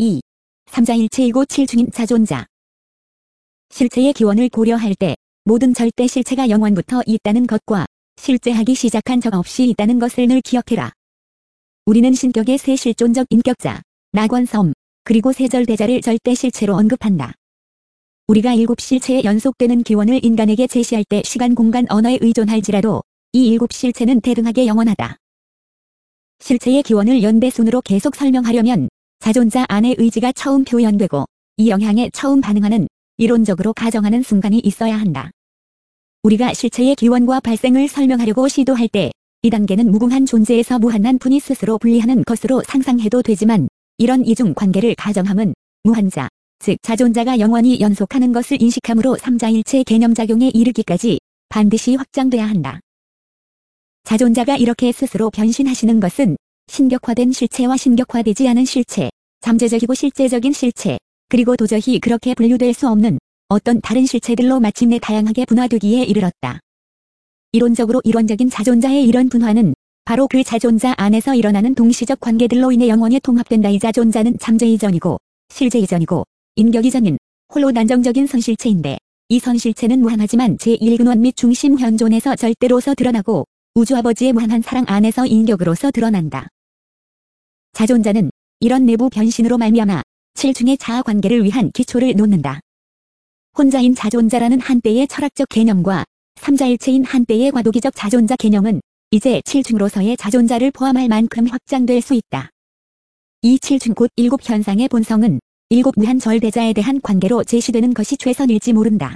2. 삼자일체이고 칠중인 자존자. 실체의 기원을 고려할 때 모든 절대 실체가 영원부터 있다는 것과 실제하기 시작한 적 없이 있다는 것을 늘 기억해라. 우리는 신격의 세 실존적 인격자, 낙원섬, 그리고 세절대자를 절대 실체로 언급한다. 우리가 일곱 실체의 연속되는 기원을 인간에게 제시할 때 시간 공간 언어에 의존할지라도 이 일곱 실체는 대등하게 영원하다. 실체의 기원을 연대순으로 계속 설명하려면 자존자 안의 의지가 처음 표현되고 이 영향에 처음 반응하는 이론적으로 가정하는 순간이 있어야 한다. 우리가 실체의 기원과 발생을 설명하려고 시도할 때 이 단계는 무궁한 존재에서 무한한 분이 스스로 분리하는 것으로 상상해도 되지만 이런 이중 관계를 가정함은 무한자, 즉 자존자가 영원히 연속하는 것을 인식함으로 삼자일체 개념작용에 이르기까지 반드시 확장돼야 한다. 자존자가 이렇게 스스로 변신하시는 것은 신격화된 실체와 신격화되지 않은 실체, 잠재적이고 실제적인 실체, 그리고 도저히 그렇게 분류될 수 없는 어떤 다른 실체들로 마침내 다양하게 분화되기에 이르렀다. 이론적으로 이론적인 자존자의 이런 분화는 바로 그 자존자 안에서 일어나는 동시적 관계들로 인해 영원히 통합된다. 이 자존자는 잠재 이전이고 실제 이전이고 인격 이전인 홀로 단정적인 선실체인데 이 선실체는 무한하지만 제1근원 및 중심 현존에서 절대로서 드러나고 우주 아버지의 무한한 사랑 안에서 인격으로서 드러난다. 자존자는 이런 내부 변신으로 말미암아 칠중의 자아 관계를 위한 기초를 놓는다. 혼자인 자존자라는 한때의 철학적 개념과 삼자일체인 한때의 과도기적 자존자 개념은 이제 칠중으로서의 자존자를 포함할 만큼 확장될 수 있다. 이 칠중 곧 일곱 현상의 본성은 일곱 무한 절대자에 대한 관계로 제시되는 것이 최선일지 모른다.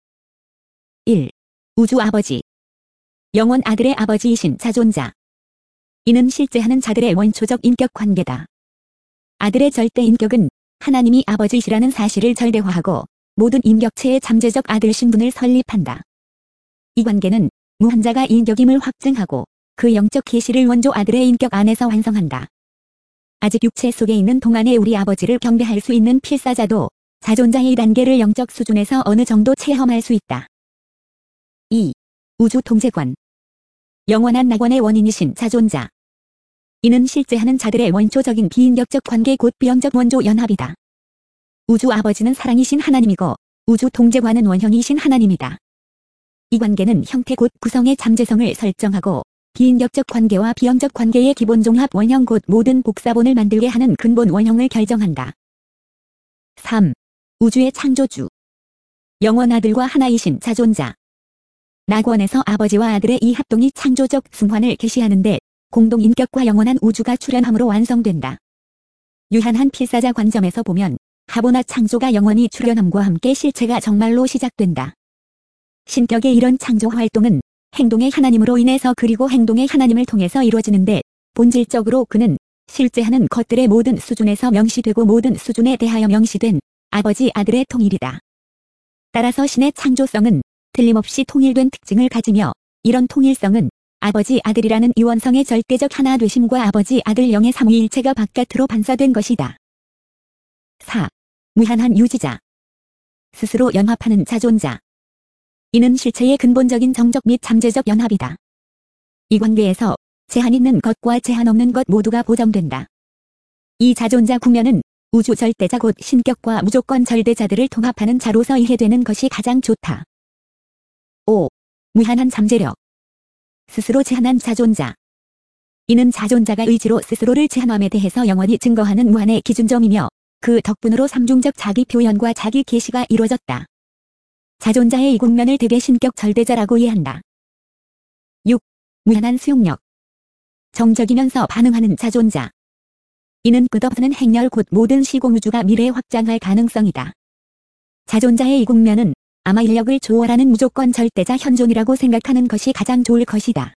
1. 우주 아버지. 영원 아들의 아버지이신 자존자. 이는 실제하는 자들의 원초적 인격 관계다. 아들의 절대 인격은 하나님이 아버지시라는 사실을 절대화하고 모든 인격체의 잠재적 아들 신분을 설립한다. 이 관계는 무한자가 인격임을 확증하고 그 영적 계시를 원조 아들의 인격 안에서 완성한다. 아직 육체 속에 있는 동안의 우리 아버지를 경배할 수 있는 필사자도 자존자의 이 단계를 영적 수준에서 어느 정도 체험할 수 있다. 2. 우주 통제관. 영원한 낙원의 원인이신 자존자. 이는 실제하는 자들의 원초적인 비인격적 관계 곧 비영적 원조 연합이다. 우주 아버지는 사랑이신 하나님이고 우주 통제관은 원형이신 하나님이다. 이 관계는 형태 곧 구성의 잠재성을 설정하고 비인격적 관계와 비영적 관계의 기본 종합 원형 곧 모든 복사본을 만들게 하는 근본 원형을 결정한다. 3. 우주의 창조주. 영원 아들과 하나이신 자존자. 낙원에서 아버지와 아들의 이 합동이 창조적 승환을 계시하는데 공동인격과 영원한 우주가 출현함으로 완성된다. 유한한 필사자 관점에서 보면 하보나 창조가 영원히 출현함과 함께 실체가 정말로 시작된다. 신격의 이런 창조 활동은 행동의 하나님으로 인해서 그리고 행동의 하나님을 통해서 이루어지는데 본질적으로 그는 실제하는 것들의 모든 수준에서 명시되고 모든 수준에 대하여 명시된 아버지 아들의 통일이다. 따라서 신의 창조성은 틀림없이 통일된 특징을 가지며 이런 통일성은 아버지 아들이라는 이원성의 절대적 하나 되심과 아버지 아들 영의 삼위일체가 바깥으로 반사된 것이다. 4. 무한한 유지자. 스스로 연합하는 자존자. 이는 실체의 근본적인 정적 및 잠재적 연합이다. 이 관계에서 제한 있는 것과 제한 없는 것 모두가 보정된다. 이 자존자 국면은 우주 절대자 곧 신격과 무조건 절대자들을 통합하는 자로서 이해되는 것이 가장 좋다. 5. 무한한 잠재력. 스스로 제한한 자존자. 이는 자존자가 의지로 스스로를 제한함에 대해서 영원히 증거하는 무한의 기준점이며 그 덕분으로 삼중적 자기 표현과 자기 계시가 이루어졌다. 자존자의 이 국면을 대개 신격 절대자라고 이해한다. 6. 무한한 수용력. 정적이면서 반응하는 자존자. 이는 끝없는 행렬 곧 모든 시공우주가 미래에 확장할 가능성이다. 자존자의 이 국면은 아마 인력을 초월하는 무조건 절대자 현존이라고 생각하는 것이 가장 좋을 것이다.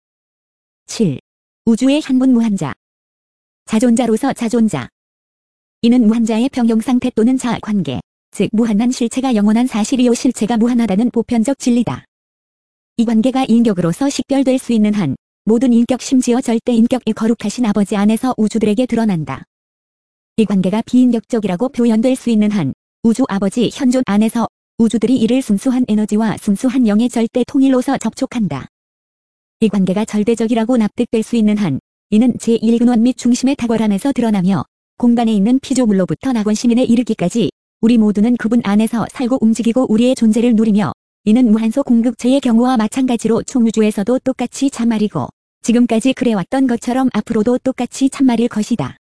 7. 우주의 한분 무한자. 자존자로서 자존자. 이는 무한자의 평형상태 또는 자아관계, 즉 무한한 실체가 영원한 사실이요 실체가 무한하다는 보편적 진리다. 이 관계가 인격으로서 식별될 수 있는 한 모든 인격 심지어 절대 인격의 거룩하신 아버지 안에서 우주들에게 드러난다. 이 관계가 비인격적이라고 표현될 수 있는 한 우주 아버지 현존 안에서 우주들이 이를 순수한 에너지와 순수한 영의 절대 통일로서 접촉한다. 이 관계가 절대적이라고 납득될 수 있는 한 이는 제1근원 및 중심의 탁월함에서 드러나며 공간에 있는 피조물로부터 낙원 시민에 이르기까지 우리 모두는 그분 안에서 살고 움직이고 우리의 존재를 누리며 이는 무한소 공급체의 경우와 마찬가지로 총우주에서도 똑같이 참말이고 지금까지 그래왔던 것처럼 앞으로도 똑같이 참말일 것이다.